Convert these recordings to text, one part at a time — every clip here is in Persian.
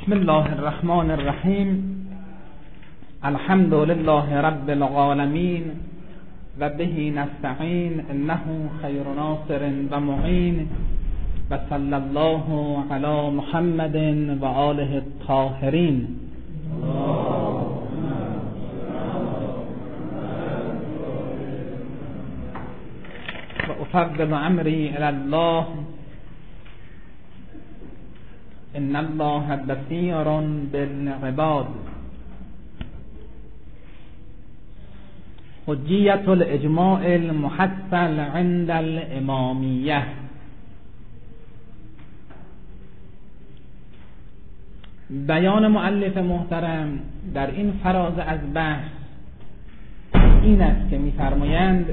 بسم الله الرحمن الرحیم. الحمد لله رب العالمین و به نستعین انه خیر ناصر و معین و صلی الله علی محمد و آله الطاهرین. و افوض امری الی الله ان الله بصیر بالعباد. حجیت الاجماع المحصل عند الامامیه. بیان مؤلف محترم در این فراز از بحث این است که می‌فرمایند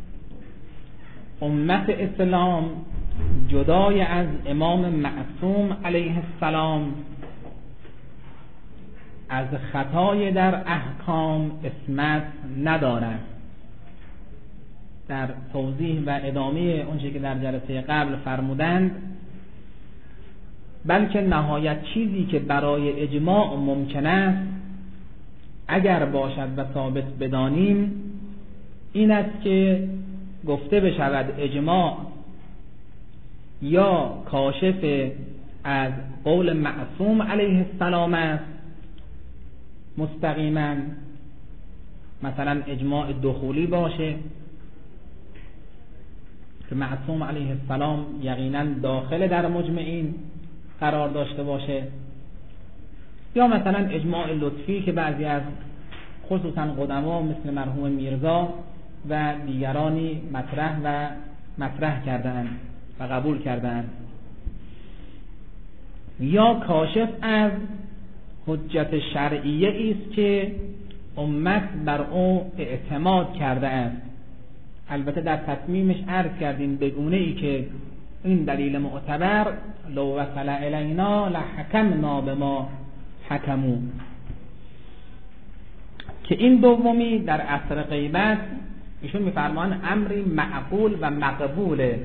امت اسلام جدای از امام معصوم علیه السلام از خطای در احکام عصمت ندارد. در توضیح و ادامه اونچه که در جلسه قبل فرمودند، بلکه نهایت چیزی که برای اجماع ممکن است اگر باشد و ثابت بدانیم این است که گفته بشود اجماع یا کاشف از قول معصوم علیه السلام است مستقیما، مثلا اجماع دخولی باشه که معصوم علیه السلام یقینا داخل در مجمعین قرار داشته باشه، یا مثلا اجماع لطفی که بعضی از خصوصا قدما مثل مرحوم میرزا و دیگرانی مطرح کردند و قبول کردند، یا کاشف از حجت شرعیه است که امت بر او اعتماد کرده است. البته در تتمیمش عرض کردیم به گونه ای که این دلیل معتبر لو وصل الینا لحکمنا بما حکموا، که این دومی در عصر غیبت ایشون میفرمان امری معقول و مقبوله،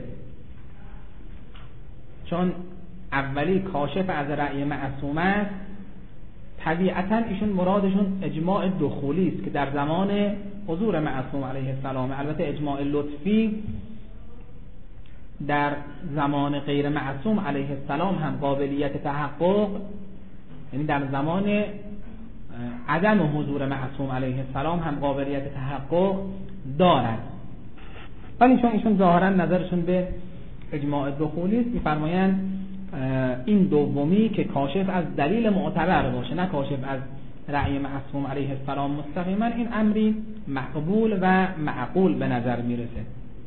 چون اولی کاشف از رأی معصوم است. طبیعتا ایشون مرادشون اجماع دخولی است که در زمان حضور معصوم علیه السلام. البته اجماع لطفی در زمان غیر معصوم علیه السلام هم قابلیت تحقق، یعنی در زمان عدم حضور معصوم علیه السلام هم قابلیت تحقق دارد، ولی چون ایشون ظاهرا نظرشون به اجماع دخولی است میفرمایند این دومی که کاشف از دلیل معتبر باشه نه کاشف از رأی معصوم علیه السلام مستقیما، این امری مقبول و معقول به نظر میرسه.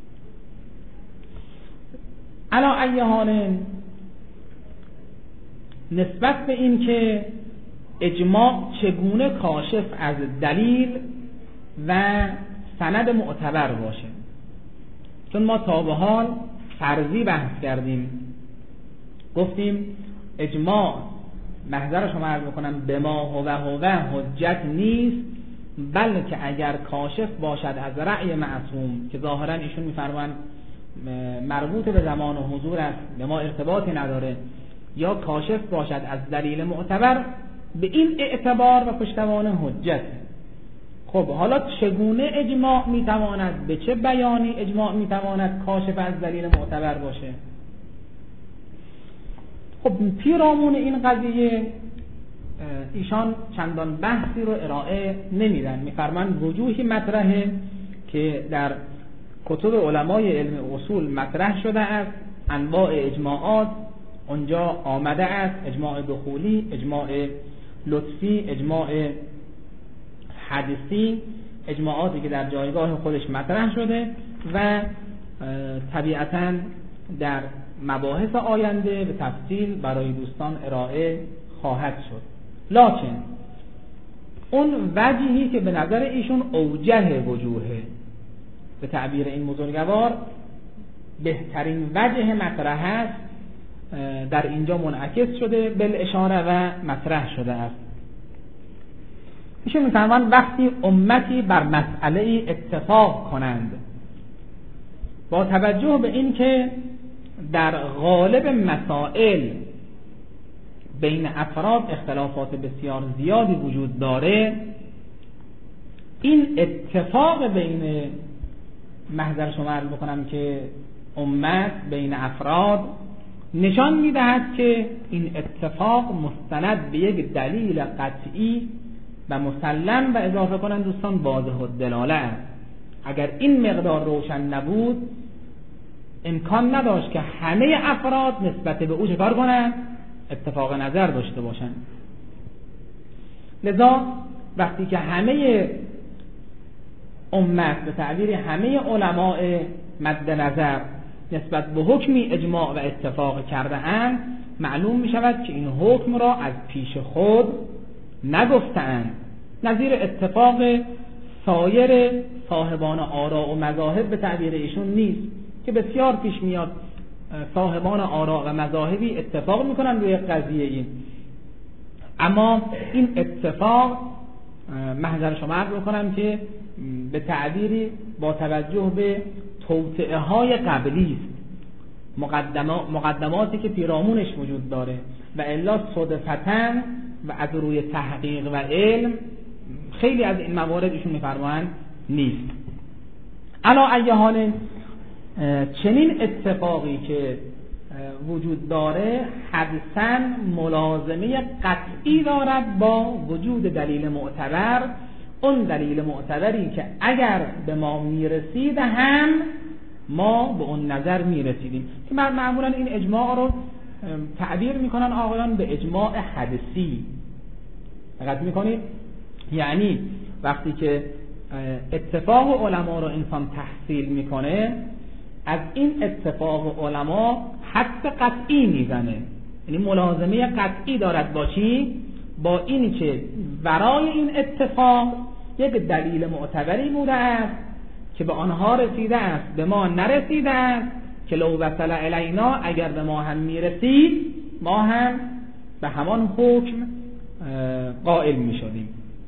علا ای حال، نسبت به این که اجماع چگونه کاشف از دلیل و سند معتبر باشه، چون ما تا به حال فرضی بحث کردیم، گفتیم اجماع محضر شما عرض میکنم به ما هو حجت نیست، بلکه اگر کاشف باشد از رأی معصوم که ظاهرا ایشون میفرمایند مربوط به زمان و حضور است به ما ارتباطی نداره، یا کاشف باشد از دلیل معتبر، به این اعتبار و پشتوانه حجت. خب حالا چگونه اجماع میتواند، به چه بیانی اجماع میتواند کاشف از دلیل معتبر باشه؟ خب پیرامون این قضیه ایشان چندان بحثی رو ارائه نمیدن، میفرمان وجوهی مطرحه که در کتب علمای علم اصول مطرح شده است، انواع اجماعات اونجا آمده است، اجماع دخولی، اجماع لطفی، اجماع حدیثی، اجماعاتی که در جایگاه خودش مطرح شده و طبیعتاً در مباحث آینده به تفصیل برای دوستان ارائه خواهد شد. لکن اون وجهی که به نظر ایشون اوجه وجوهه، به تعبیر این بزرگوار بهترین وجه مطرح است، در اینجا منعکس شده بالاشاره و مطرح شده است. ایشون می‌فرمایند وقتی امتی بر مسئله اتفاق کنند با توجه به این که در غالب مسائل بین افراد اختلافات بسیار زیادی وجود داره، این اتفاق بین محضر شما عرض بکنم که امت بین افراد نشان میدهد که این اتفاق مستند به یک دلیل قطعی و مسلم و اضافه کنن دوستان واضح الدلاله است. اگر این مقدار روشن نبود امکان نداشت که همه افراد نسبت به او چه کار کنن؟ اتفاق نظر داشته باشن. لذا وقتی که همه امت به تعبیر همه علماء مد نظر نسبت به حکمی اجماع و اتفاق کرده اند، معلوم می شود که این حکم را از پیش خود نگفتند. نظیر اتفاق سایر صاحبان آراء و مذاهب به تعبیر ایشون نیست که بسیار پیش میاد صاحبان آراء و مذاهبی اتفاق میکنن روی قضیه این، اما این اتفاق محضر شما عرض بکنم که به تعبیری با توجه به توطئه های قبلی است، مقدماتی که پیرامونش وجود داره و الا صدفةً و از روی تحقیق و علم خیلی از این موارد ایشون میفرمایند نیست. علا ای حال چنین اتفاقی که وجود داره حدثاً ملازمه قطعی دارد با وجود دلیل معتبر، اون دلیل معتبری که اگر به ما میرسید هم ما به اون نظر میرسیدیم که معمولا این اجماع رو تعبیر میکنن آقایان به اجماع حدثی. دقت میکنید؟ یعنی وقتی که اتفاق علما رو انسان تحصیل میکنه از این اتفاق علما حد قطعی میزنه، یعنی ملازمه قطعی دارد با چی؟ با اینی که برای این اتفاق یک دلیل معتبری بوده است که به آنها رسیده است، به ما نرسیده است، که لو وصل الینا اگر به ما هم میرسید ما هم به همان حکم قائل میشدیم.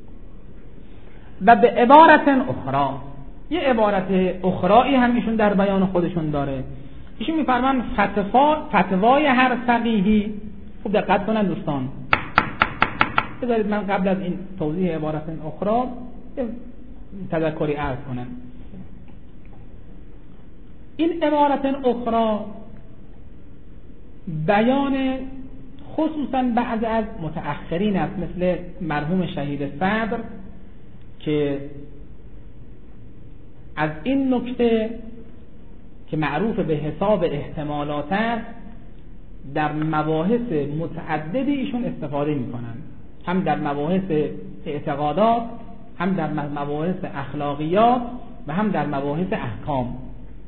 و به عبارت اخرى، یه عبارت اخرایی هم ایشون در بیان خودشون داره. ایشون میفرمان فتوای هر فقیهی، خوب دقت کنن دوستان، بذارید من قبل از این توضیح عبارت اخرى تذکری عرض کنم. این عبارت اخرى بیان خصوصا بعض از متأخرین است، مثل مرحوم شهید صدر که از این نکته که معروف به حساب احتمالات است در مباحث متعددی ایشون استفاده میکنن، هم در مباحث اعتقادات، هم در مباحث اخلاقیات و هم در مباحث احکام.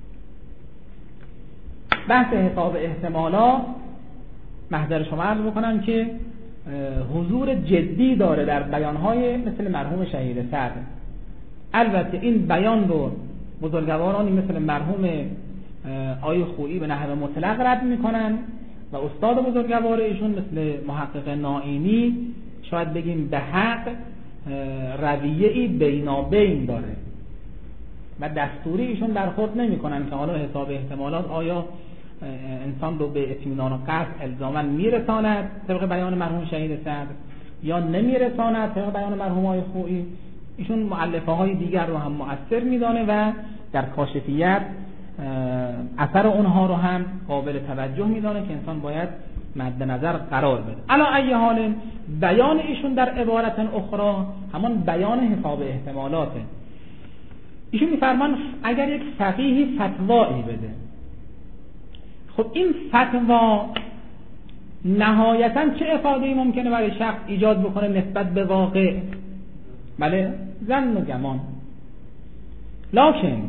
بحث حساب احتمالات محضر شما عرض بکنم که حضور جدی داره در بیانهای مثل مرحوم شهید صدر. البته این بیان رو بزرگوارانی مثل مرحوم آقای خویی به نحو مطلق رد میکنن و استاد بزرگوار ایشون مثل محقق نائینی شاید بگیم به حق رویه‌ای بینابین داره و دستوری ایشون برخورد نمیکنن که حالا حساب احتمالات آیا انسان رو به اطمینان و قطع الزاما میرساند طبق بیان مرحوم شهید صدر یا نمیرساند طبق بیان مرحوم آقای خویی. ایشون مؤلفه های دیگر رو هم مؤثر میدانه و در کاشفیت اثر اونها رو هم قابل توجه میدانه که انسان باید مد نظر قرار بده. علا ای حال بیان ایشون در عبارت اخرى همان بیان حساب احتمالاته. ایشون میفرمان اگر یک فقیهی فتوایی بده، خب این فتوا نهایتا چه افاده‌ای ممکنه برای شخص ایجاد بکنه نسبت به واقع؟ بله، ظن و گمان. لکن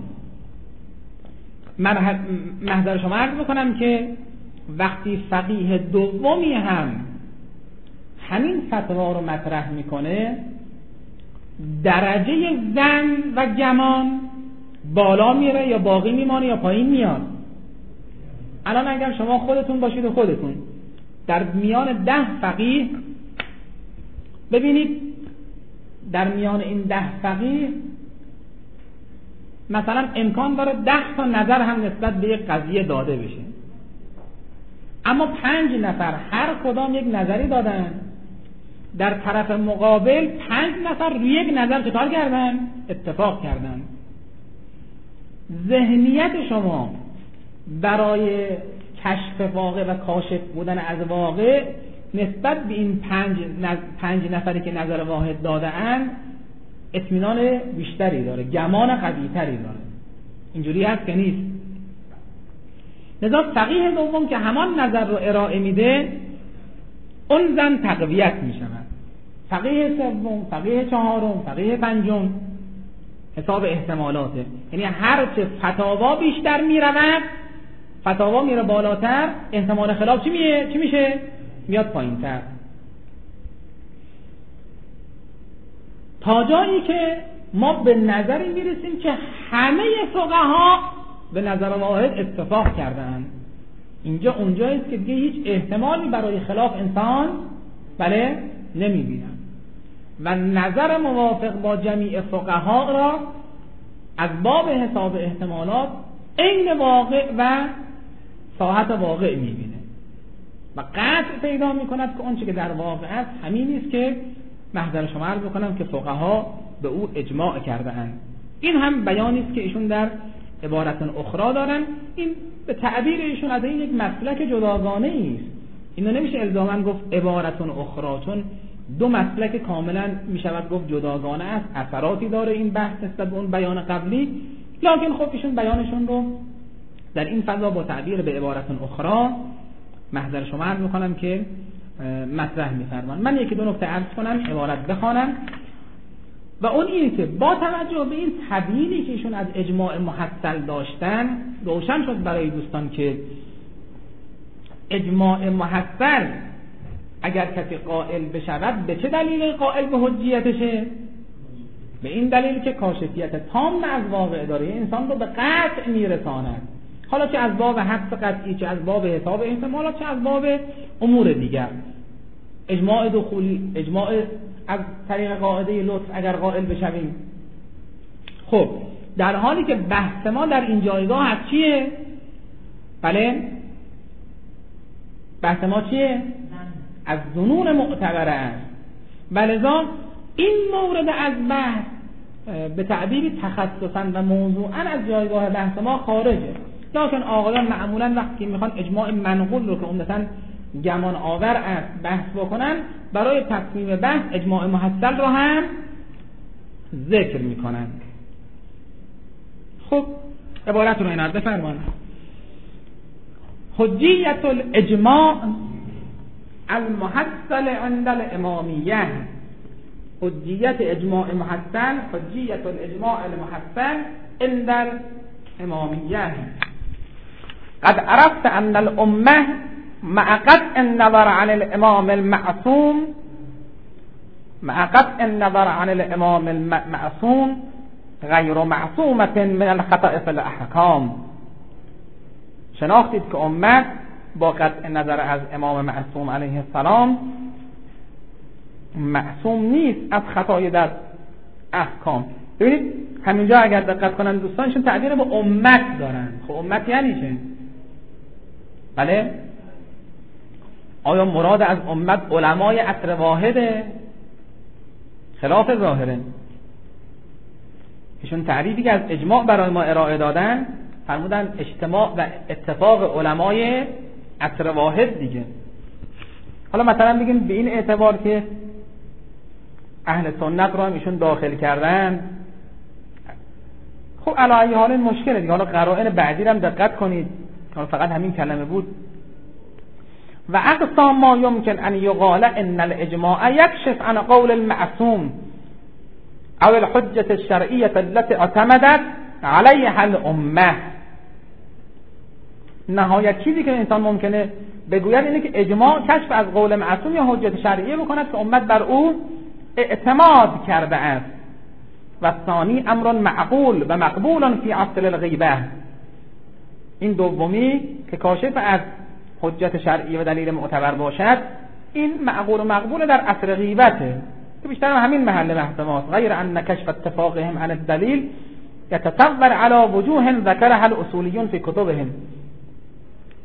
محضر شما عرض بکنم که وقتی فقیه دومی هم همین فتوا رو مطرح میکنه درجه ظن و گمان بالا میره یا باقی میمانه یا پایین میاد؟ الان اگر شما خودتون باشید و خودتون در میان 10 فقیه ببینید در میان این 10 فقیه مثلا امکان داره 10 تا نظر هم نسبت به یک قضیه داده بشه، اما 5 نفر هر کدام یک نظری دادن، در طرف مقابل 5 نفر روی یک نظر چطور کردن؟ اتفاق کردن. ذهنیت شما برای کشف واقع و کاشف بودن از واقع نسبت به این 5 نفری که نظر واحد داده اند اطمینان بیشتری داره، گمان قوی تری داره. اینجوری هست که نیست. لذا فقیه دوم که همان نظر رو ارائه میده اون زن تقویت میشود. فقیه سوم، فقیه چهارم، فقیه پنجم حساب احتمالاته، یعنی هرچه فتاوا بیشتر میرود، فتاوا میره بالاتر، احتمال خلاف چی میشه؟ میاد پایینتر، تا جایی که ما به نظری میرسیم که همه فقها به نظر واحد اتفاق کردن. اینجا اونجاییست که دیگه هیچ احتمالی برای خلاف انسان نمیبینن و نظر موافق با جمیع فقها را از باب حساب احتمالات عین واقع و صاحت واقع میبینه و قطع پیدا میکند که اون چه که در واقع است همین است که محضر شما عرض بکنم که فقها به او اجماع کرده اند. این هم بیانی است که ایشون در عبارت اخرى دارن. این به تعبیر ایشون از این یک مسلک جداگانه است. اینو نمیشه الزاما گفت عبارت اخرى، چون دو مسلک کاملا میشود گفت جداگانه است، اثراتی داره این بحث نسبت به اون بیان قبلی، لکن خب ایشون بیانشون رو در این فضا با تعبیر به عبارت اخرى محضر شما عرض میکنم که مطرح میفرمان. من یکی دو نکته عرض کنم، عبارت بخوانم و اون اینه که با توجه به این تبیینی که ایشون از اجماع محصل داشتن روشن شد برای دوستان که اجماع محصل اگر کسی قائل بشود به چه دلیل قائل به حجیتشه؟ به این دلیل که کاشفیت تام از واقع داره، انسان رو به قطع میرساند، حالا چه از باب حدس قطعی، چه از باب حساب احتمالات، چه از باب امور دیگر. اجماع دخولی، اجماع از طریق قاعده لطف اگر قائل بشویم. خب در حالی که بحث ما در این جایگاه از چیه؟ بله بحث ما چیه؟ از ظنون معتبره است، ولذا این مورد از بحث به تعبیر تخصصا و موضوعا از جایگاه بحث ما خارجه. لکن آقایان معمولا وقتی میخوان اجماع منقول رو که عمدتاً گمان آور است بحث بکنن، برای تصمیم بحث اجماع محصل رو هم ذکر میکنن. خب عبارت رو اینار بفرمان. حجیت الاجماع المحصل عند الامامیه. حجیت اجماع محصل، حجیت الاجماع المحصل عند الامامیه. قد عرفت ان الامه مع قطع النظر عن الامام المعصوم غیر معصومة من الخطأ في الاحکام. شناختید که امت با قطع نظر از امام معصوم علیه السلام معصوم نیست از خطای در احکام. ببینید همینجا اگر دقت کنن دوستانشون تعبیر به امت دارن. خب امت یعنی چه؟ بله آیا مراد از امت علمای عصر واحده؟ خلاف ظاهره. ایشون تعریفی که از اجماع برای ما ارائه دادن فرمودن اجتماع و اتفاق علمای عصر واحد دیگه. حالا مثلا بگیم به این اعتبار که اهل سنت رو هم ایشون داخل کردن، خب علی ای حال مشکله دیگه. حالا قرائن بعدی رو هم دقت کنید، حالا فقط همین کلمه بود. و اقصا ما یمکن ان یقال ان الاجماع یکشف عن قول المعصوم او الحجة الشرعیة التي اعتمدت علیها الامه. نهایت چیزی که انسان ممکنه بگوید اینه که اجماع کشف از قول معصوم یا حجت شرعیه بکند که امت بر او اعتماد کرده است. و ثانی امر معقول و مقبول فی اصل الغیبه. این دومی که کاشف از حجت شرعی و دلیل معتبر باشد، این معقول و مقبول در اصل غیبته که بیشتر همین محل بحث ماست. غیر ان کشف اتفاقهم عن الدلیل يتصور على وجوه ذكرها الاصوليون في كتبهم.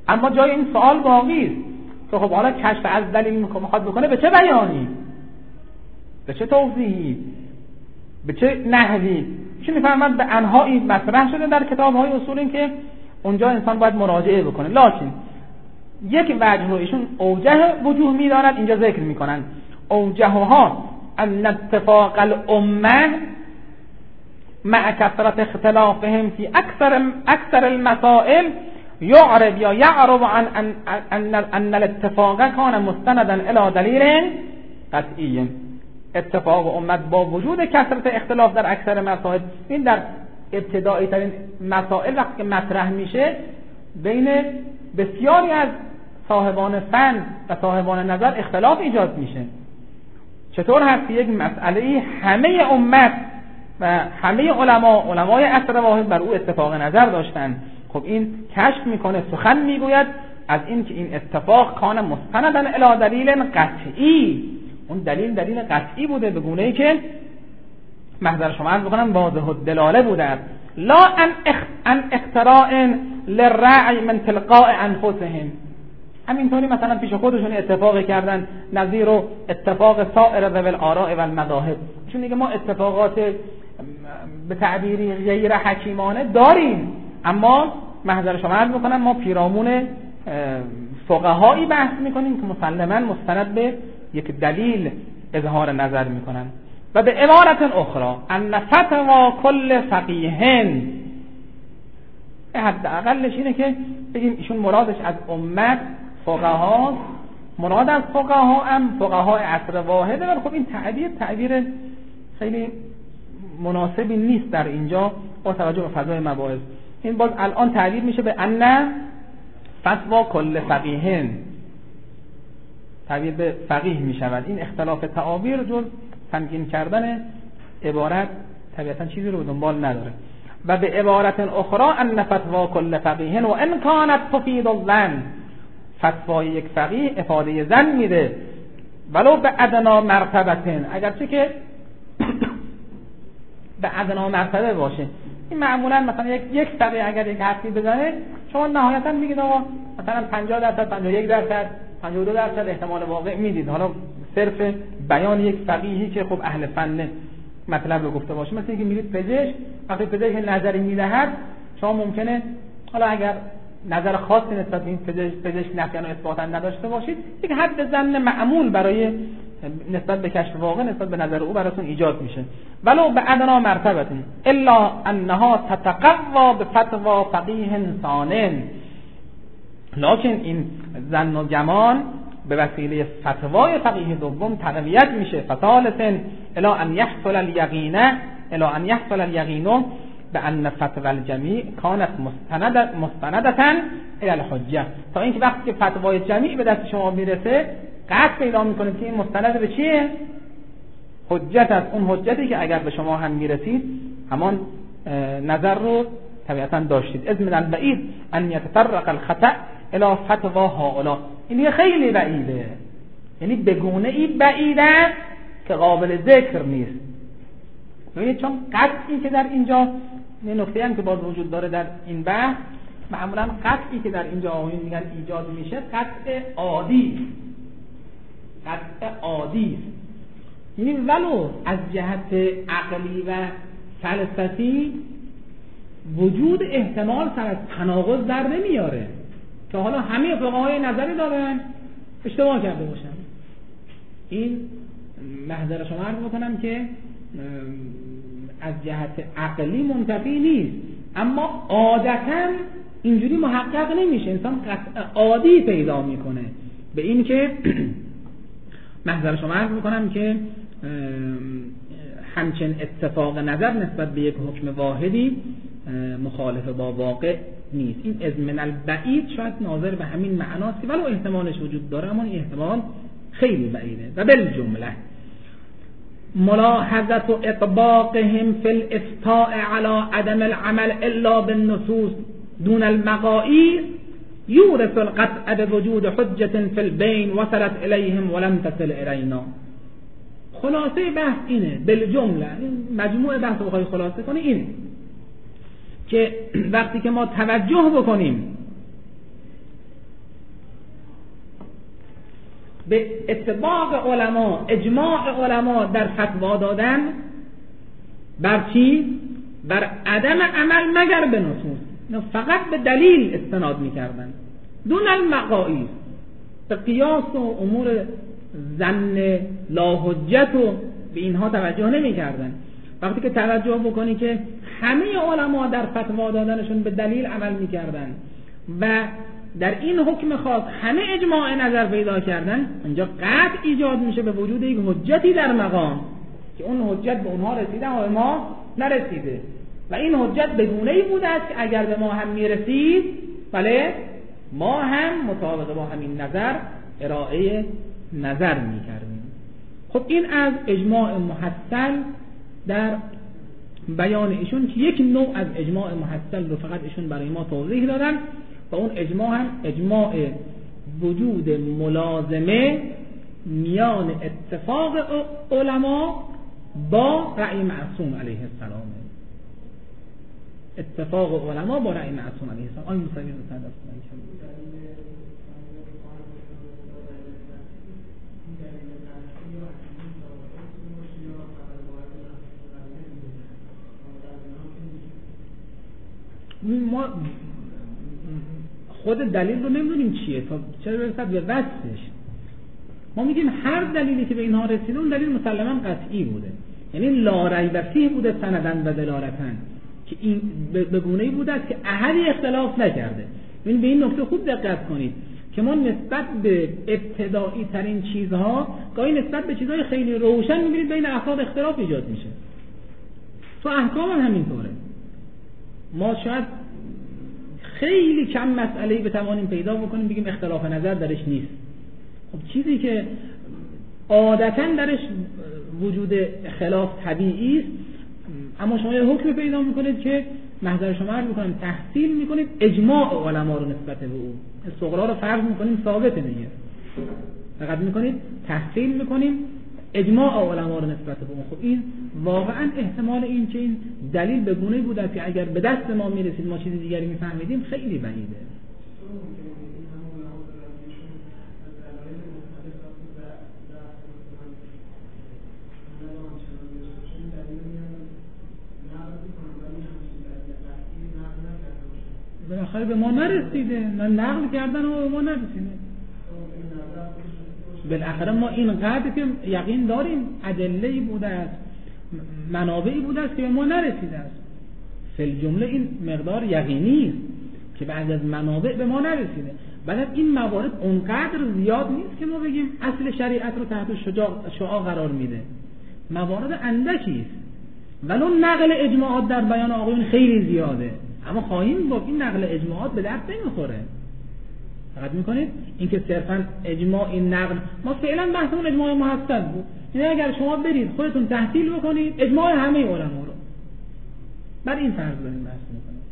اما جای این سوال باقی است که خب حالا کشف از دلیل میخواد بکنه به چه بیانی، به چه توضیحی، به چه نحوی؟ چون میفهمند به انواعی مطرح شده در کتاب‌های اصول این که اونجا انسان باید مراجعه بکنه. لکن یک وجه رو ایشون اوجه وجوه می‌دارد اینجا ذکر می‌کنن. اوجهها ان اتفاق الامه مع کثرت اختلافهم فی اکثر المسائل یعرب یا یعرب عن ان الاتفاق کان مستندا الی دلیل قطعی. اتفاق امت با وجود کثرت اختلاف در اکثر مسائل، این در ابتدایی ترین مسائل وقتی که مطرح میشه بین بسیاری از صاحبان فن و صاحبان نظر اختلاف ایجاد میشه. چطور هست که یک مسئله همه امت و همه علمای عصر واحد بر او اتفاق نظر داشتن؟ خب این کشف میکنه، سخن میگوید از این که این اتفاق کان مستندا الی دلیل قطعی. اون دلیل قطعی بوده، به گونه‌ای که محضر شما عرض بکنم واضح الدلاله بوده است، لا ان اختراع للرأی من تلقاء انفسهم. همینطوری مثلا پیش خودشون اتفاقی کردن نظیر و اتفاق سایر ذوی الاراء و المذاهب. چون دیگه ما اتفاقات به تعبیری غیر حکیمانه داریم، اما محضر شما عرض بکنم ما پیرامون فقهایی بحث میکنیم که مسلماً مستند به یک دلیل اظهار نظر میکنن. و به عبارت اخرى ان فتوا کل فقیه، حداقلش اینه که بگیم ایشون مرادش از امت فقها، مراد از فقها هم فقهای عصر واحده. ولی خب این تعبیر خیلی مناسبی نیست در اینجا با توجه به فضای مباحث. این باز الان تعبیر میشه به ان فتوا کل فقیه، تعبیر به فقیه میشود. این اختلاف تعابیر جز تنگین کردن عبارت طبیعتا چیزی رو به دنبال نداره. و به عبارت اخرى ان فتوا کل فقیه و ان کانت تفید الظن، فتوای یک فقیه افاده ظن میده ولو به ادنا مرتبه، اگرچه که به ادنا مرتبه باشه. این معمولا مثلا یک فقیه اگر یک حرفی بزنه شما نهایتا میگید آقا مثلا 50%، 51%، 52% احتمال واقع میدید. حالا صرف بیان یک فقیهی که خب اهل فن مطلب رو گفته باشه. مثلا اینکه میرید پزشک، وقتی پزشک نظری میدهد شما ممکنه حالا اگر نظر خاصی نسبت به این پزشک نفیان و اثباتا نداشته باشید، یک حد ظن معمول برای نسبت به کشف واقع نسبت به نظر او براتون ایجاد میشه. ولو به ادنا مرتبه الا انها تتقوى بفتوى فقیه ثانٍ، لکن این ظن و گمان به وسیله فتوای فقیه دوم تقویت میشه. فثالث الی ان یحصل الیقین بان فتوى الجمیع کانت مستندة الی الحجه، تا اینکه وقتی که فتوای جمیع به دست شما میرسه قطع پیدا میکنید که این مستند به چیه؟ حجت است. اون حجتی که اگر به شما هم میرسید همان نظر رو طبیعتا داشتید. از من البعید ان یتطرق الخطأ الی فتوى هؤلاء، این خیلی بعیده، یعنی به گونه‌ای بعیده که قابل ذکر نیست. ببینید چون قطعی که در اینجا این نکته هم که باز وجود داره در این بحث، معمولا قطعی که در اینجا آقایون میگن ایجاد میشه قطع عادی، قطع عادی، یعنی ولو از جهت عقلی و فلسفی وجود احتمال سر از تناقض در نمیاره که حالا همه فقهای نظری دارن اشتباه کرده باشن. این محضر شما عرض بکنم که از جهت عقلی منتفی نیست، اما عادتا اینجوری محقق نمیشه. انسان قطع عادی پیدا میکنه به این که محضر شما عرض بکنم که همچنین اتفاق نظر نسبت به یک حکم واحدی مخالف با واقع نیست. این از من البعید شاید ناظر به همین معناست که ولو احتمالش وجود داره اما این احتمال خیلی بعیده. و بالجمله ملاحظت و اطباقهم فی الافتاء علی عدم العمل الا بالنصوص دون المقاییس یورث القطع بوجود حجة فی البین وصلت الیهم ولم تصل الینا. خلاصه بحث اینه، بالجمله مجموع بحث رو بخوای خلاصه کنی اینه که وقتی که ما توجه بکنیم به اتفاق علما، اجماع علما در فتوا دادن بر چی؟ بر عدم عمل مگر به نصوص. فقط به دلیل استناد میکردن دون المقاییس، به قیاس و امور ظن لا حجت و به اینها توجه نمیکردن. وقتی که توجه بکنی که همه علما در فتوا دادنشون به دلیل عمل میکردن و در این حکم خاص همه اجماع نظر پیدا کردن، اونجا قطع ایجاد میشه به وجود یک حجتی در مقام که اون حجت به اونها رسیده و ما نرسیده و این حجت به گونه‌ای بوده است که اگر به ما هم میرسید بله ما هم مطابق با همین نظر ارائه نظر میکردیم. خب این از اجماع محصل در بیان ایشون که یک نوع از اجماع محصل رو فقط ایشون برای ما توضیح دادن و اون اجماع هم اجماع وجود ملازمه میان اتفاق علما با رأی معصوم علیه السلام. اتفاق علما با رأی معصوم علیه السلام. آن مصوی رو تدست ما خود دلیل رو نمیدونیم چیه تا چرا برسد به وصفش. ما میگیم هر دلیلی که به اینها رسیده اون دلیل مسلما قطعی بوده، یعنی لا ریب فیه بوده سندن و دلالتن، که این به گونه‌ای بوده است که احدی اختلاف نکرده. ببین به این نکته خوب دقت کنید که ما نسبت به ابتدایی ترین چیزها گاهی نسبت به چیزهای خیلی روشن می‌بینید بین افراد اختلاف ایجاد میشه. تو احکام هم همینطوره. ما شاید خیلی کم مسئله‌ای بتوانیم پیدا بکنیم بگیم اختلاف نظر درش نیست. خب چیزی که عادتاً درش وجود خلاف طبیعی است، اما شما یه حکم پیدا میکنید که محضر شما عرض میکنم تحصیل میکنید اجماع علما رو نسبت به او، صغرا رو فرض میکنیم ثابت دیگه، فقط میکنید تحصیل میکنیم اجماع علما رو نسبت به اون. خب این واقعا احتمال این که این دلیل به گونه‌ای بوده که اگر به دست ما میرسید ما چیز دیگری میفهمیدیم خیلی بعیده. بالاخره به ما نرسیده، نقل کردن و به ما نرسیده. بالاخره ما اینقدر که یقین داریم ادله‌ای بوده است، منابعی بوده است که به ما نرسیده است. فی الجمله این مقدار یقینی است که بعد از منابع به ما نرسیده. بعد این موارد اونقدر زیاد نیست که ما بگیم اصل شریعت رو تحت شعاع قرار میده. موارد اندکی است. ولو نقل اجماعات در بیان آقایون خیلی زیاده، اما خواهیم گفت این نقل اجماعات به درد نمیخوره. فقط میکنید اینکه صرفا اجماع این نقل، ما فعلا بحثمون اجماع محصل بود، یعنی اگر شما برید خودتون تحصیل بکنید اجماع همه علما رو، بعد این فرض داریم بحث میکنید.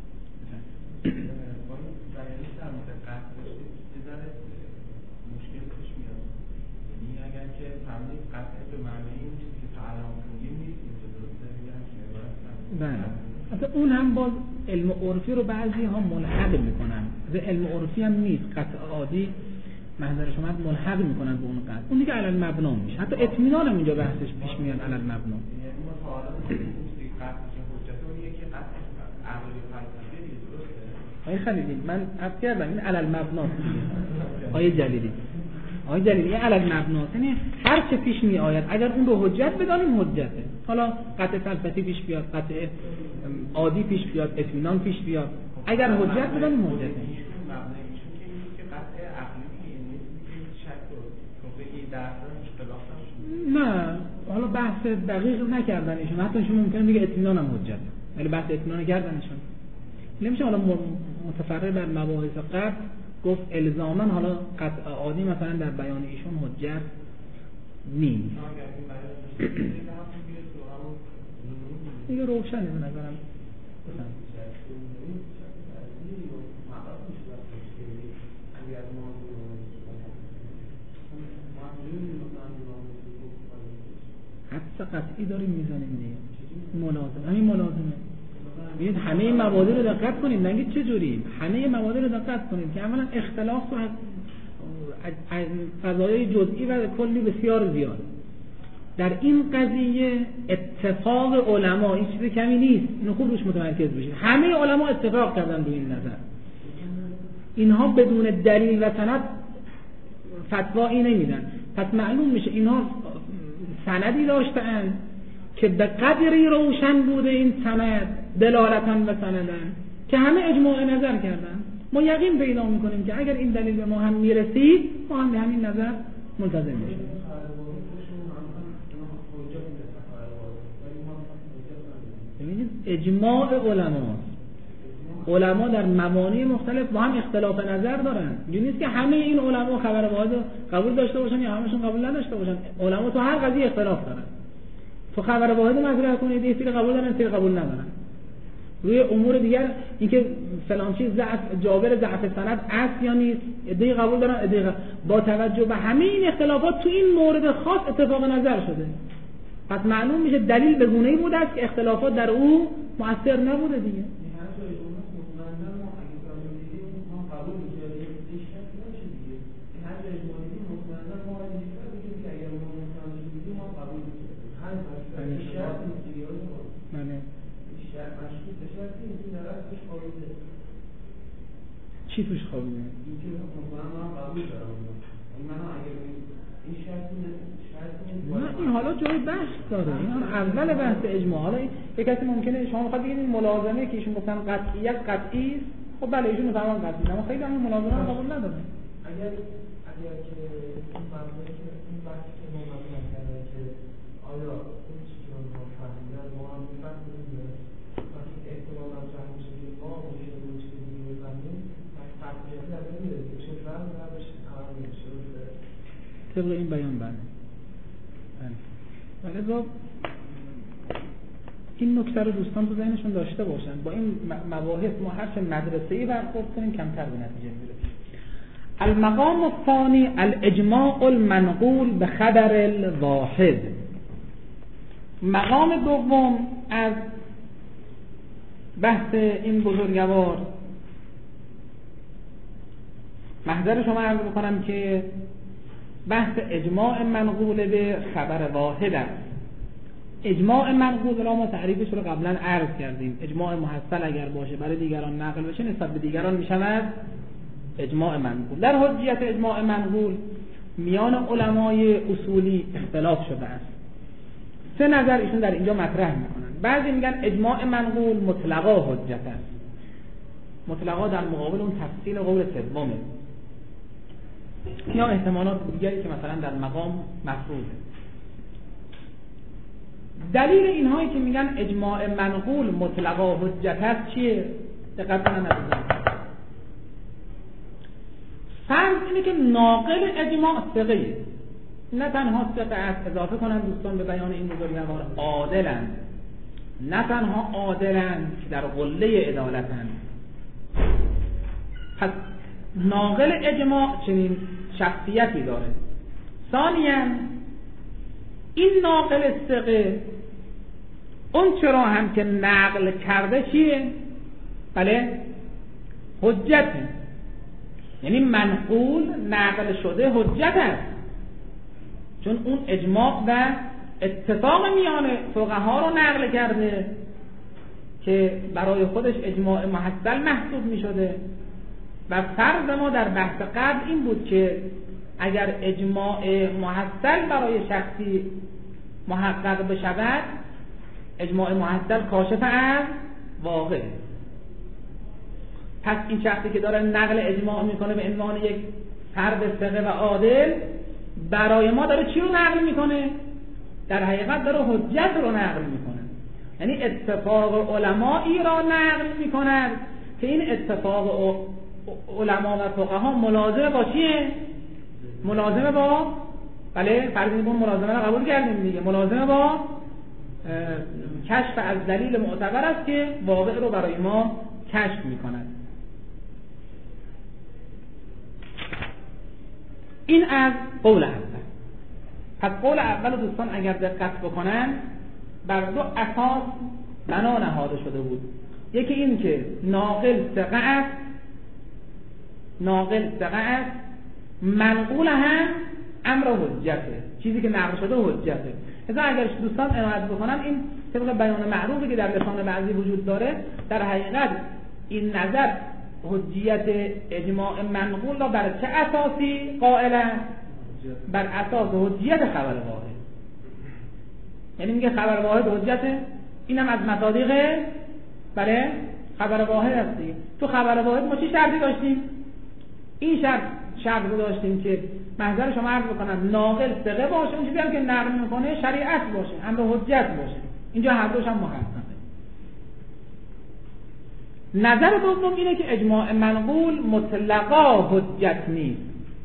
مشکل پیش میاد، یعنی اگر که فهمید قطع به معنی این که تعلم کنیم نیست، این درسته میگن که بله. اصلا اون هم باز علم عرفی رو بعضی ها ملحق میکنن، و علم عرفی هم نیست، قطع عادی محضر شما ملحق میکنن به اون قطع، اون دیگه علل مبنا میشه. حتی اطمینان هم اینجا بحثش پیش میاد علل مبنا. یعنی ما سوالات قطع که حجت اونیه که قطع عقلی فلسفی درسته. آقای خلیلی من عرض کردم این علل مبناست. آقای جلیلی این علل مبناست، یعنی هر چه پیش می آید اگر اون رو حجت بدانیم حجته. حالا قطع فلسفی پیش بیاد، قطع عادی پیش بیاد، اطمینان پیش بیاد، اگر حجت بدانیم حجته. نه حالا بحث دقیق نکردن ایشون، حتی شما ممکنه بگه اطمینان هم حجته، ولی بحث اطمینان کردنشون نمیشه. حالا متفرع بر مباحث قبل گفت الزاما حالا قطع عادی مثلا در بیان ایشون حجت نیست. دیگه روشنه به نظرم. حتی قطعی داریم میزنیم دیگه، ملازمه، همین ملازمه. ببینید همه موارد رو دقت کنید، نگید چه جوری، همه موارد رو دقت کنید که اولا اختلاف رو قضایای جزئی و کلی بسیار زیاد. در این قضیه اتفاق علما این چیز کمی نیست، اینو خوب روش متمرکز بشید. همه علما اتفاق کردن روی این نظر. اینها بدون دلیل و سند فتوایی نمیدن. پس معلوم میشه اینها سندی داشتن که به قدری روشن بوده این سند دلالتاً و سندن که همه اجماع نظر کردن. ما یقین پیدا میکنیم که اگر این دلیل به ما هم میرسید ما هم به همین نظر ملتزم میشیم. ببینید اجماع علما در موانع مختلف با هم اختلاف نظر دارن. این نیست که همه این علما خبر واحد قبول داشته باشن یا همشون قبول نداشته باشن. علما تو هر قضیه اختلاف دارن. تو خبر واحد مطرح کنید یه سری قبول دارن، سری قبول ندارن. روی امور دیگر اینکه فلان چیز جابر ضعف سند است یا نیست، ایده قبول دارن، ایده با توجه به همه این اختلافات تو این مورد خاص اتفاق نظر شده. پس معلوم میشه دلیل به گونه‌ای بوده است که اختلافات در او مؤثر نبوده دیگه. چی توش خوابیده؟ نه این حالا جای بحث داره. این اول بحث اجماع. حالا یک کسی ممکنه شما میخواد بگید این ملازمه که ایشون گفتن قطعیت قطعی است. خب بله ایشون میفهمن قطعی، اما خیلی همین ملازمه رو قبول نداره. اگر که این مبنای که این بحثی که ما مطرح کردیم که آیا اون چیزی که ما فهمیدن ما هم میفهمیم وقتی احتمال مطرح میشه که ما ممکنه اون چیزی که میفهمیم پس قطعیت در نمیره چون فهم نباشه عمل نمیشه. طبق این بیان بله. ولی این نکته رو دوستان تو ذهنشون داشته باشن. با این مباحث ما هر چه مدرسه‌ای برخورد کنیم کمتر به نتیجه میرسیم. المقام الثانی الاجماع المنقول به خبر الواحد. مقام دوم از بحث این بزرگوار محضر شما عرض میکنم که بحث اجماع منقول به خبر واحد است. اجماع منقول را ما تعریفش رو قبلا عرض کردیم. اجماع محصل اگر باشه برای دیگران نقل بشه نسبت به دیگران میشود اجماع منقول. در حجیت اجماع منقول میان علمای اصولی اختلاف شده است. سه نظر ایشون در اینجا مطرح میکنن. بعضی میگن اجماع منقول مطلقا حجت است. مطلقا در مقابل اون تفصیل قول سومه یا احتمالات دیگری که مثلا در مقام مفروضه. دلیل اینهایی که میگن اجماع منقول مطلقا حجت است چیه؟ دقت کنن عزیزان. فرض اینه که ناقل اجماع ثقه، نه تنها ثقه است، اضافه کنن دوستان به بیان این بزرگوار، عادلند. نه تنها عادلند که در قله عدالتند. پس ناقل اجماع چنین شخصیتی داره. ثانیاً این ناقل ثقه اون چرا هم که نقل کرده چیه؟ بله حجته. یعنی منقول نقل شده حجت است، چون اون اجماع و اتفاق میان فقها رو نقل کرده که برای خودش اجماع محصل محسوب می شده. و فرض ما در بحث قبل این بود که اگر اجماع محصل برای شخصی محقق بشود اجماع محصل کاشف از واقع. پس این شخصی که داره نقل اجماع میکنه به عنوان یک فرد ثقه و عادل برای ما داره چی رو نقل میکنه؟ در حقیقت داره حجت رو نقل میکنه. یعنی اتفاق علمایی را نقل میکند که این اتفاق علما و فقها ملازمه با چیه؟ ملازمه با بله فرض می‌کنیم ملازمه را قبول کردیم دیگه، ملازمه با کشف از دلیل معتبر است که واقع رو برای ما کشف می‌کند. این از قول اول. پس قول اول دوستان اگر دقت بکنن بر دو اساس بنا نهاده شده بود. یکی این که ناقل ثقه است منقول هم امر حجته، چیزی که نقل شده حجته. مثلا اگر دوستان عنایت بکنن این طبق بیان معروفی که در لسان بعضی وجود داره، در حقیقت این نظر حجیت اجماع منقول را بر چه اساسی قائلن؟ بر اساس حجیت خبر واحد. یعنی میگه خبر واحد حجته، اینم از مصادیق برای خبر واحد هستی. تو خبر واحد ما چی شرطی داشتیم؟ این شرط رو داشتیم که محضر شما عرض بکنم ناقل ثقه باشه، اون چیزی هم که نقل میکنه شریعت باشه، امر حجت باشه. اینجا هر دوش هم محققه. نظر دوم اینه که اجماع منقول مطلقا حجت نیست.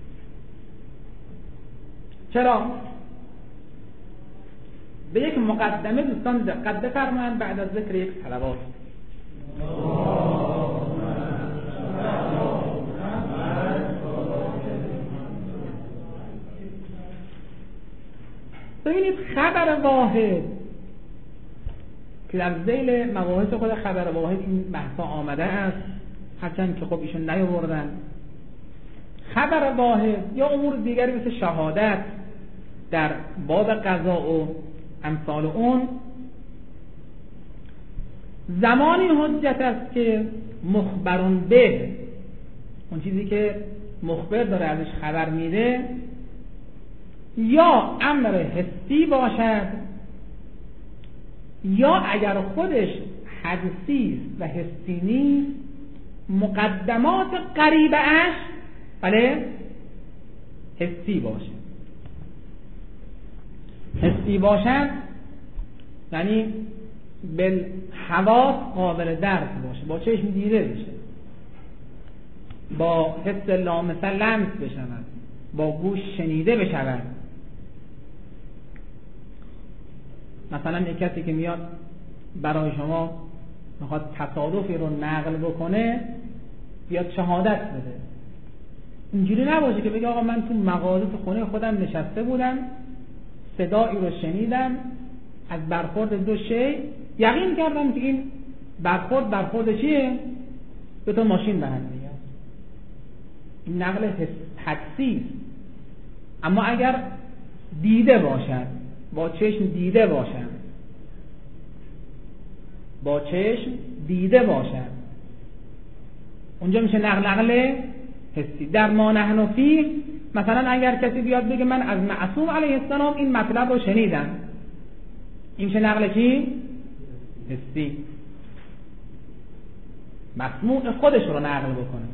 چرا؟ به یک مقدمه دوستان دقت بفرمایید بعد از ذکر یک صلوات. ببینید خبر واحد که در ذیل مباحث خود خبر واحد این بحثا آمده است، هرچند که خب ایشون نیاوردن. خبر واحد یا امور دیگری مثل شهادت در باب قضا و امثال اون زمانی حجت است که مخبرون به، اون چیزی که مخبر داره ازش خبر میده، یا امر حسی باشد یا اگر خودش حدسی و حسی نیست مقدمات قریبه اش بله حسی باشه. حسی باشد یعنی بالحواس قابل درک باشه، با چشم دیده بشه، با حس لامسه لمس بشود، با گوش شنیده بشود. مثلا یک کسی که میاد برای شما میخواد تصادفی رو نقل بکنه بیاد شهادت بده، اینجوری نباشه که بگه آقا من تو مغازه تو خونه خودم نشسته بودم صدایی رو شنیدم از برخورد دو شی یقین کردم که این برخورد چیه؟ به تو ماشین به هم میاد. این نقل حدسی است. اما اگر دیده باشد، با چشم دیده باشد اونجا میشه نقل حسی. در ما نحن فیه مثلا اگر کسی بیاد بگه من از معصوم علیه السلام این مطلب رو شنیدم، این میشه نقل چی؟ حسی. مسموع خودش رو نقل بکنه.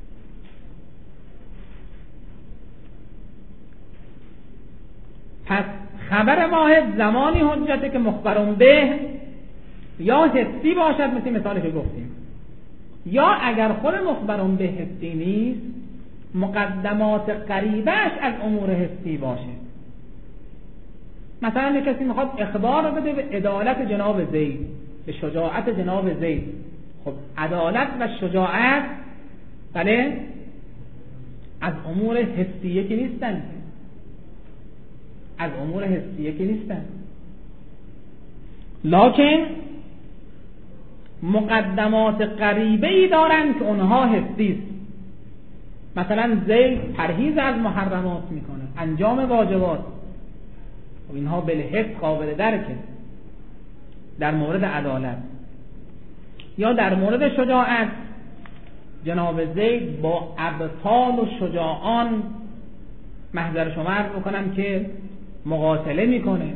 پس خبر واحد زمانی حجته که مخبرون به یا حسی باشد مثل مثالی که گفتیم، یا اگر خود مخبرون به حسی نیست مقدمات قریبش از امور حسی باشه. مثلا یک کسی میخواد اخبار بده به عدالت جناب زید، به شجاعت جناب زید. خب عدالت و شجاعت بله از امور حسیه که نیستن، لکن مقدمات قریبه ای دارن که اونها حسی است. مثلا زید پرهیز از محرمات میکنه، انجام واجبات، و اینها بالحس قابل درکه در مورد عدالت. یا در مورد شجاعت جناب زید با ابطال و شجاعان محضر شما عرض میکنم که مقاتله میکنه.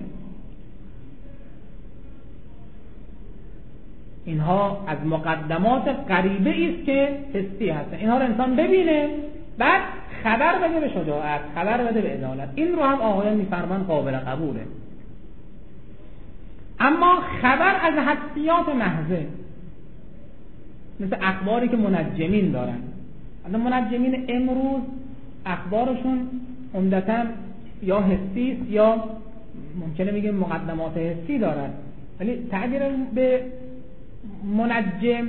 اینها از مقدمات قریبه است که حسی هستن. اینها رو انسان ببینه بعد خبر بده به شجاعت، خبر بده به عدالت. این رو هم آقایان میفرمان قابل قبوله. اما خبر از حدسیات محضه مثل اخباری که منجمین دارن. الان منجمین امروز اخبارشون عمدتاً یا حسی است یا ممکنه بگیم مقدمات حسی دارن، ولی تعبیر به منجم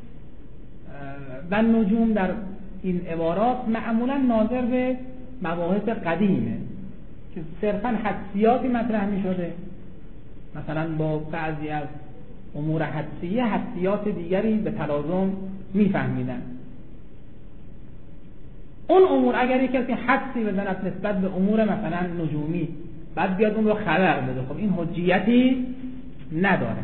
و نجوم در این عبارات معمولا ناظر به مباحث قدیمه که صرفاً حدسیاتی مطرح می شده، مثلا با بعضی از امور حدسیه حدسیات دیگری به تلازم می فهمیدن. اون امور اگر کسی حدسی بزند نسبت به امور مثلا نجومی بعد بیاد اون رو خبر بده، خب این حجیتی نداره.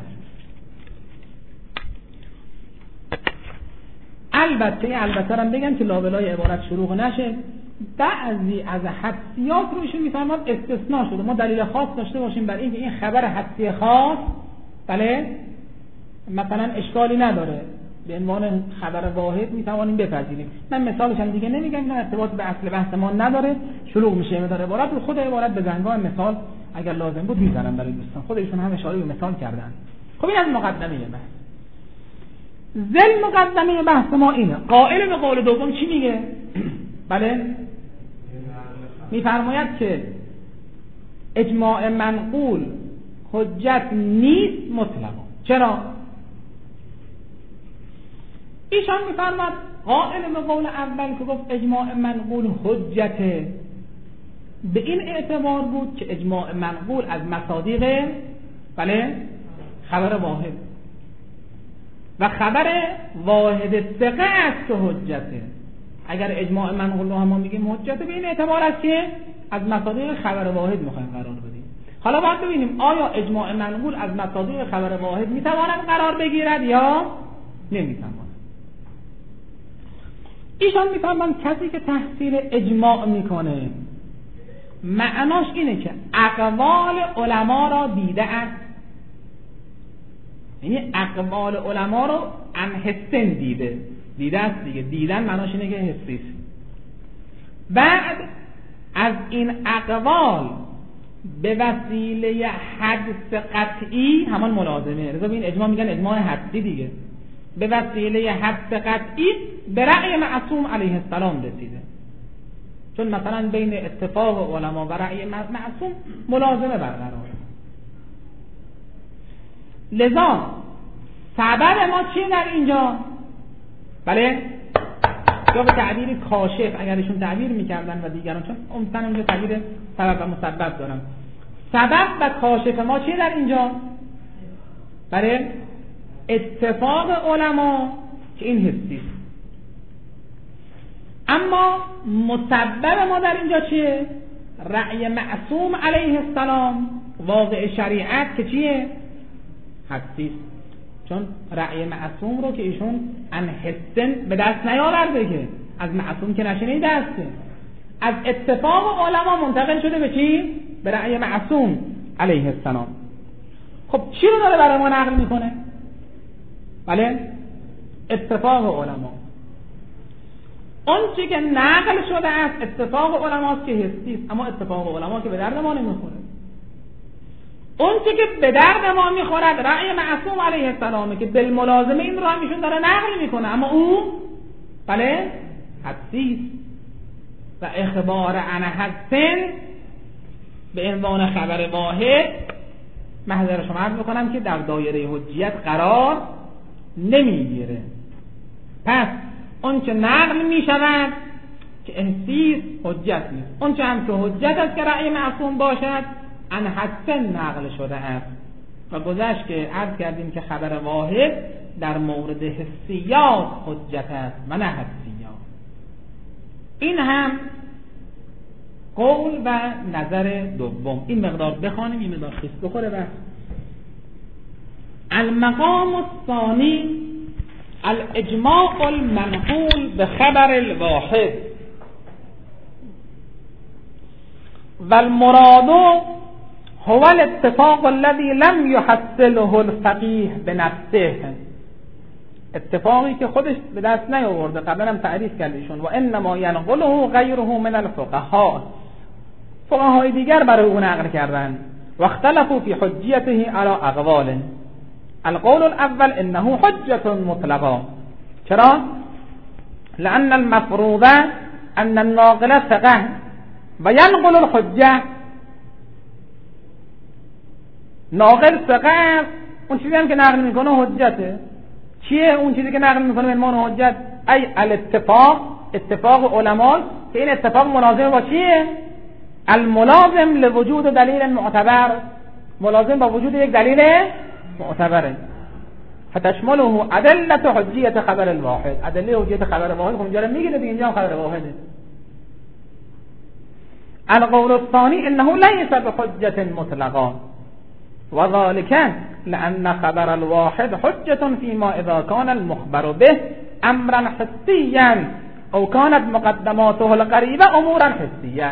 البته هم بگم که لابلای عبارت شروع نشه، بعضی از حدسیات رو ایشون میفرماد استثناء شده، ما دلیل خاص داشته باشیم برای اینکه این خبر حدسی خاص بله مثلا اشکالی نداره، به عنوان خبر واحد میتوانیم بپذیریم. من مثالش هم دیگه نمیگم، نه ارتباط به اصل بحث ما نداره، شروع میشه مدار عبارت رو، خود عبارت به زنگاه مثال اگر لازم بود میزنم برای دوستان، خودشون هم اشاره به مثال کردن. خب این از مقدمه بحث. ذل مقدمه بحث ما اینه، قائل به قول دوم چی میگه؟ بله میفرماید که اجماع منقول حجت نیست مطلقا. چرا؟ ایشان میفرماد قائل به قول اول که گفت اجماع منقول حجته، به این اعتبار بود که اجماع منقول از مصادیق بله خبر واحد و خبر واحد ثقه است که حجته. اگر اجماع منقول رو هم میگیم حجته، به این اعتبار است که از مصادیق خبر واحد میخوایم قرار بدیم. حالا باید ببینیم آیا اجماع منقول از مصادیق خبر واحد میتواند قرار بگیرد یا نمیتواند. ایشان میفهمن کسی که تحصیل اجماع میکنه معناش اینه که اقوال علما را دیده است، یعنی اقوال علما رو انحسن دیده است دیگه. دیدن معناش اینه که حسیست. بعد از این اقوال به وسیله حدس قطعی، همان ملازمه، رضا به این اجماع میگن اجماع حدسی دیگه، به وسیله حدس قطعی به رأی معصوم علیه السلام رسیده. چون مثلا بین اتفاق علما و رأی معصوم ملازمه برقراره. لذا سبب ما چیه در اینجا؟ بله یا به تعبیر کاشف اگرشون تعبیر میکردن و دیگران، چون امثال اینجا تعبیر سبب و مسبب دارن. سبب و کاشف ما چیه در اینجا؟ بله اتفاق علما که این حسیست. اما مسبب ما در اینجا چیه؟ رأی معصوم علیه السلام، واقع شریعت که چیه؟ حسیست. چون رأی معصوم رو که ایشون انحسن به دست نیاورده، که از معصوم که نشینه دسته، از اتفاق علما منتقل شده به چی؟ به رأی معصوم علیه السلام. خب چی رو داره برای ما نقل میکنه؟ بله اتفاق علما. اون چی که نقل شده است اتفاق علماست که حسیست، اما اتفاق علما که به درد ما نمیخوره. اون چی که به درد ما میخورد رأی معصوم علیه السلامه که بالملازمه این رو هم ایشون داره نقل میکنه، اما او بله حدیث و اخبار عن حدث به عنوان خبر واحد محضر شما عرض بکنم که در دایره حجیت قرار نمیگیره. پس اون چه نقل میشود که حدیث حجت نیست، اون چه هم که حجت است که رأی معصوم باشد ان حدث نقل شده است. و گذشت که عرض کردیم که خبر واحد در مورد حسیات حجت است و نه حدسیات. این هم قول و نظر دوم. این مقدار بخوانیم، این مقدار خیست بخوره. بس المقام الثانی الاجماع المنقول بخبر الواحد والمراد هو الاتفاق الذي لم يحصله الفقيه بنفسه، اتفاقی که خودش به دست نیاورده، قبلا هم تعریف کردیشون. و انما ينقله غیره من الفقهاء، فقهای دیگر برای اون نقل کردن. و اختلفوا في حجیته على اقوال. القول الاول انه حجة مطلقا. چرا؟ لان المفروض ان الناقل فقه و ينقل الحجة. ناقل فقه اون چیزی هم که نقل میکنه حجته. چیه اون چیزی که نقل میکنه به عنوان حجت؟ ای الاتفاق، اتفاق علما که این اتفاق ملازم با چیه؟ الملازم لوجود دلیل معتبر، ملازم با وجود یک دلیل معتبره. فتشمله ادله حجیت خبر الواحد، ادله حجیت خبر واحد. خب اینجا میگه دیگه، اینجا خبر واحده. القول الثاني انه ليس بحجة مطلقا وذلك لأن خبر الواحد حجة فيما إذا كان المخبر به أمرا حسيا أو كانت مقدماته القريبة أمورا حسيا.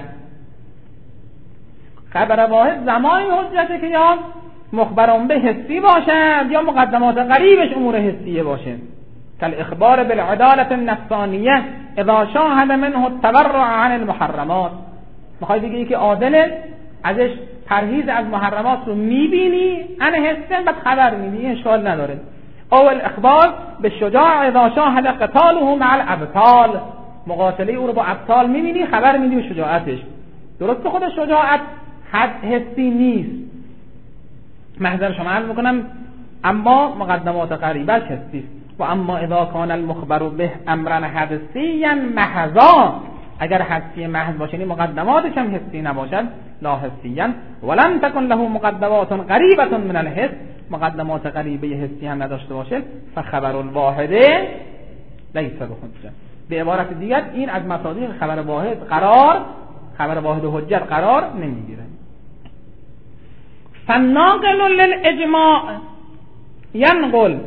خبر واحد زمانی حجته که یا مخبر به حسی باشد یا مقدمات قریبش امور حسیه باشد. كالإخبار بالعدالة النفسانية اذا شاهد منه التبرع عن المحرمات. میخوای بگی که عادله ازش پرهیز از محرمات رو میبینی انا حسن بعد خبر میدی، اشکال نداره. او الاخبار بالشجاع اذا شاهد قتاله مع الابطال، مقاتله او رو با ابطال میبینی خبر میدی به شجاعتش. درسته خود شجاعت حسی نیست، محضر شما عرض میکنم، اما مقدمات قریبش حسی است. و اما اذا کان المخبر به امرا حدثیا محضا، اگر حسی محض باشه مقدماتش هم حسی نباشد، لا حسیا ولم تکن له مقدمات قریبه من الحس، مقدمات قریبه حسی هم نداشته باشه، فخبر الواحد لیس بحجه. به عبارت دیگر این از مصادیق خبر واحد حجت قرار نمیگیره. فالناقل للاجماع ينقل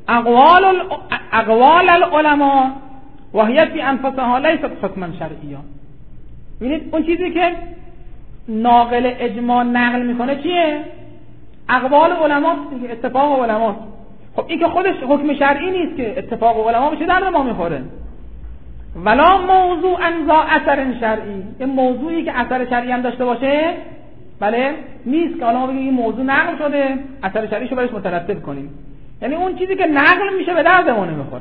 اقوال العلماء وهي في انفسها ليست حكما شرعيا. ببینید اون چیزی که ناقل اجماع نقل میکنه چیه؟ اقوال علماست دیگه، اتفاق علماست. خب این که خودش حکم شرعی نیست که اتفاق علما بشه در ما میخوره. ولا موضوع انزا اثر شرعی، این موضوعی که اثر شرعی هم داشته باشه بله نیست که الان بگیم این موضوع نقل شده اثر شرعیشو برش مترتب کنیم. یعنی اون چیزی که نقل میشه به درد ما نمیخوره.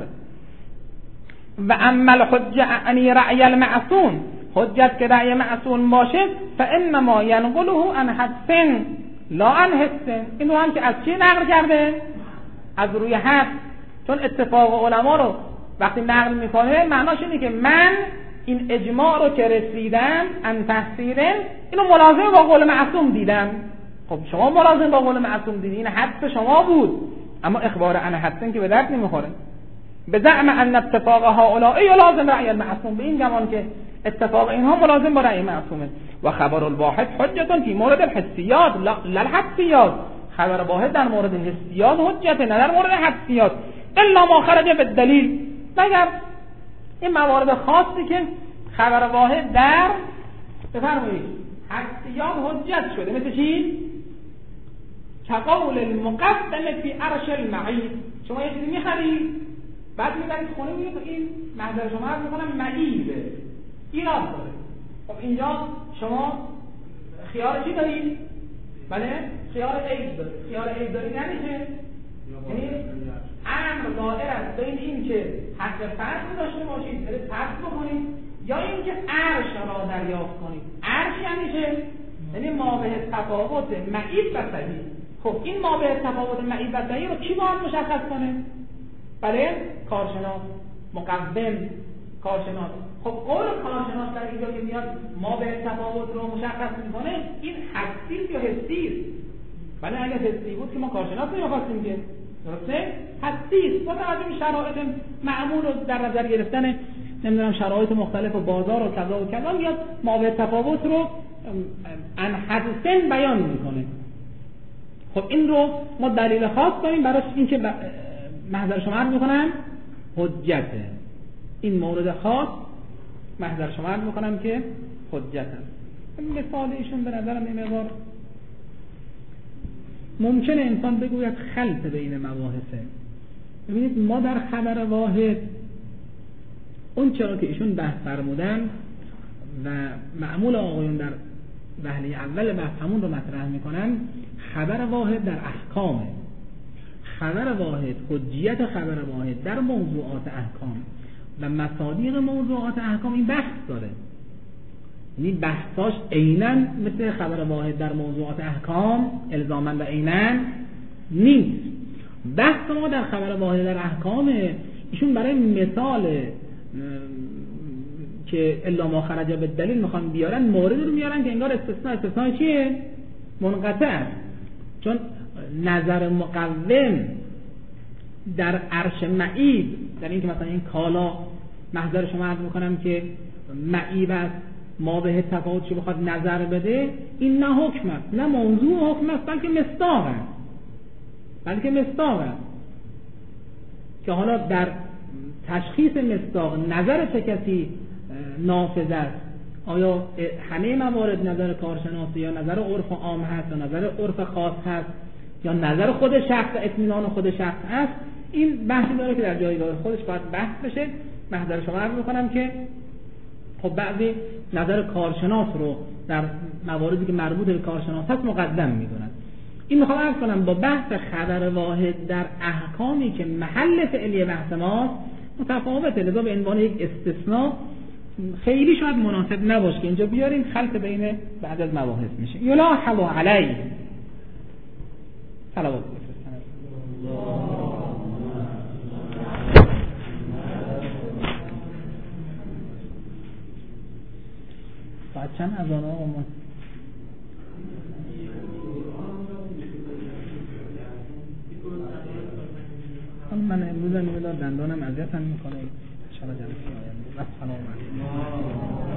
و اما الحجه انی رأی المعصوم، حجت که رأی معصوم باشه فانما ينقله عن حدس لا عن حس. اینو هم که از چی نقل کرده؟ از روی حدس. چون اتفاق علما رو وقتی نقل میکنه معناش اینه که من این اجماع رو که رسیدم ان تحصیله اینو ملازم با قول معصوم دیدم. خب شما ملازم با قول معصوم دیدی، این حدس شما بود، اما اخبار عن حدس که به درد نمیخوره. به زعم ان اتفاق هؤلاء لازم رأی المعصوم، به این گمان که اتفاق اینها ملازم با رأی معصومه. و خبر الواحد حجة فی مورد الحسیات لا الحدسیات، خبر واحد در مورد حسیات حجته نه در مورد حدسیات، الا ما خرج بالدلیل، مگر این موارد خاصی که خبر واحد در بفرمایید حدسیات حجت شده، مثل چی؟ كقول المقدم فی عرش المعید. شما یه چیزی میخرید بعد میبرید خونه میگید این محضر شما عرض میکنم معیده ایراد داره. خب اینجا شما خیار چی دارید؟ بله خیار عیب دارید. خیار عیب دارید یعنی چه؟ یعنی امر ظاهر است بین این که حق فرض داشته باشید برید فرض بکنید یا این که عرش را دریافت کنید. عرش یعنی چه؟ یعنی مابه تفاوت معید و صحیح. خب این مابه تفاوت معید و صحیح رو کی باید مشخص کنه؟ بله کارشناس، مقوم کارشناس. خب قول کارشناس در اینجا که میاد مابه تفاوت رو مشخص میکنه این حسی یا حسی؟ بله اگه حسی بود که ما کارشناس نمیخواستیم که، درسته؟ حسی با توجه به شرایط معمول رو در نظر گرفتن نمیدونم شرایط مختلف و بازار و کذا و کذا میاد مابه تفاوت رو ان حدسن بیان میکنه. خب این رو ما دلیل خاص داریم براش، این که محضر شما عرض میکنم حجته. این مورد خاص محضر شما عرض میکنم که حجت است. مثال ایشون به نظرم این مقدار ممکنه انسان بگوید خلط بین مباحثه. ببینید ما در خبر واحد اون چرا که ایشون بحث فرمودن و معمول آقایون در وهله اول بحث همون رو مطرح میکنن، خبر واحد در احکامه. خبر واحد، حجیت خبر واحد در موضوعات احکام و مصادیق موضوعات احکام این بحث داره. یعنی بحثاش عیناً مثل خبر واحد در موضوعات احکام الزاماً و عیناً نیست. بحث ما در خبر واحد در احکامه. ایشون برای مثال که الا ما خرج بالدلیل میخوان بیارن موردی رو میارن که انگار استثناء چیه؟ منقطع است. چون نظر مقوم در عرش معیب، در این که مثلا این کالا محضر شما عرض میکنم که معیب است ما به تفاوتش بخواد نظر بده، این نه حکم است، نه موضوع حکم است، بلکه مصداق است. که حالا در تشخیص مصداق نظر چه کسی نافذ است؟ آیا همه موارد نظر کارشناسی یا نظر عرف عام هست یا نظر عرف خاص هست یا نظر خود شخص، اطمینان خود شخص است؟ این بحثی داره که در جایگاه خودش باید بحث بشه. محضر شما عرض می‌کنم که خب بعضی نظر کارشناس رو در مواردی که مربوط به کارشناس هست مقدم می‌دونن. این میخوام عرض کنم با بحث خبر واحد در احکامی که محل فعلی بحث ماست متفاوته، لذا به عنوان یک استثناء خیلی شاید مناسب نباشه که اینجا بیاریم، خلط بین بعد از مباحث میشه. یلاحظ علی صلوات بعد چند از آنها ما من امروز هم میدار دندانم اذیتم میکنه. ان شاء الله جلسه آینده.